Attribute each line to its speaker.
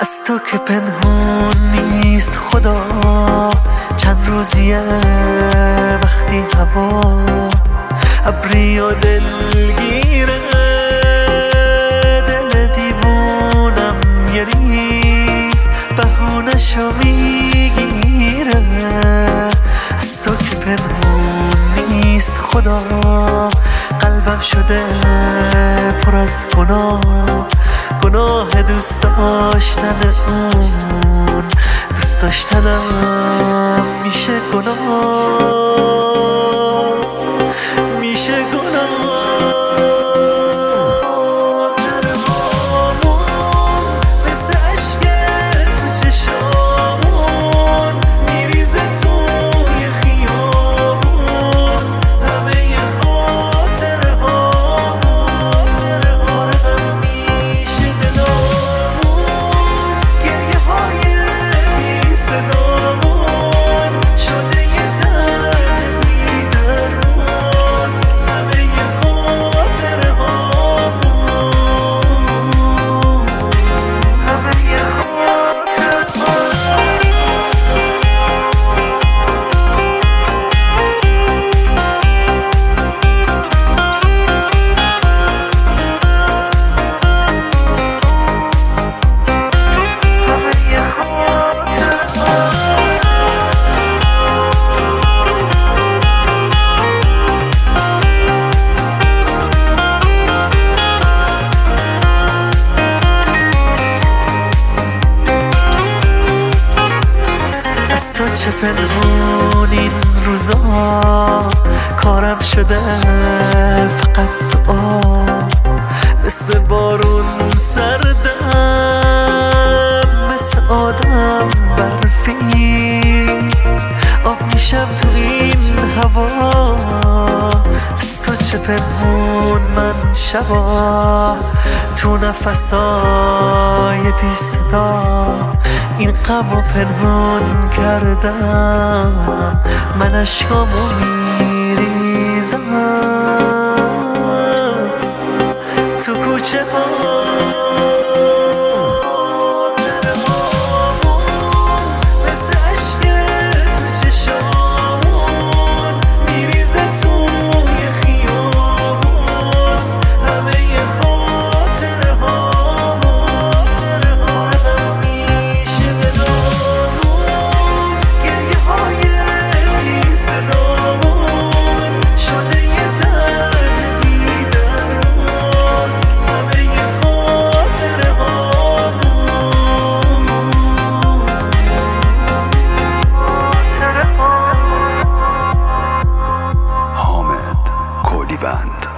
Speaker 1: از تو که پنهون نیست خدا، چند روزیه وقتی هوا ابری و دلگیره، دل دیوونم یه ریز بهونشو میگیره. از تو که پنهون نیست خدا، قلبم شده پر از گناه دوست داشتن اون، دوست داشتنم میشه گناه. تو چه پنهون این روزا، کارم شده فقط دعا. مثل بارون سردم، مثل آدم برفی، آب میشم تو این هوا. از تو چه پنهون من شبا، تو نفسای بی صدا این غم و پنهون کردم، من اشکامو میریزم تو کوچه ها.
Speaker 2: Band.